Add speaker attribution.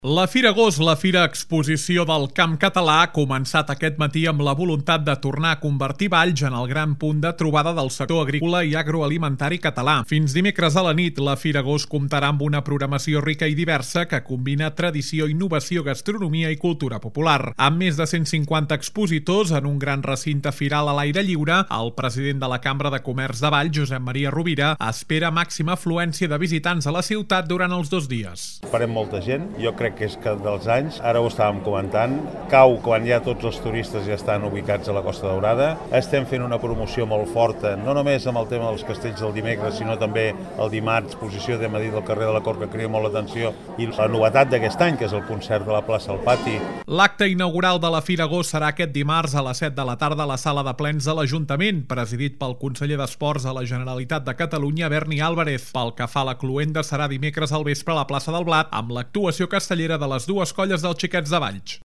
Speaker 1: La Fira Gos, la Fira Exposició del Camp Català, ha començat aquest matí amb la voluntat de tornar a convertir Valls en el gran punt de trobada del sector agrícola i agroalimentari català. Fins dimecres a la nit, la Fira Gos comptarà amb una programació rica i diversa que combina tradició, innovació, gastronomia i cultura popular. Amb més de 150 expositors en un gran recinte firal a l'aire lliure, el president de la Cambra de Comerç de Valls, Josep Maria Rovira, espera màxima afluència de visitants a la ciutat durant els 2 dies.
Speaker 2: Farem molta gent, jo crec que és que dels anys, ara ho estàvem comentant, cau quan ja tots els turistes ja estan ubicats a la Costa Daurada. Estem fent una promoció molt forta, no només amb el tema dels castells del dimecres, sinó també el dimarts, exposició de Madrid del carrer de la Cort, que crida molt l'atenció, i la novetat d'aquest any, que és el concert de la plaça al Pati.
Speaker 1: L'acte inaugural de la Fira Gos serà aquest dimarts a les 7 de la tarda a la sala de plens de l'Ajuntament, presidit pel conseller d'Esports a la Generalitat de Catalunya, Berni Álvarez. Pel que fa a la cloenda, serà dimecres al vespre a la plaça del Blat, amb l'actuació castellera de les dues colles dels Xiquets de Valls.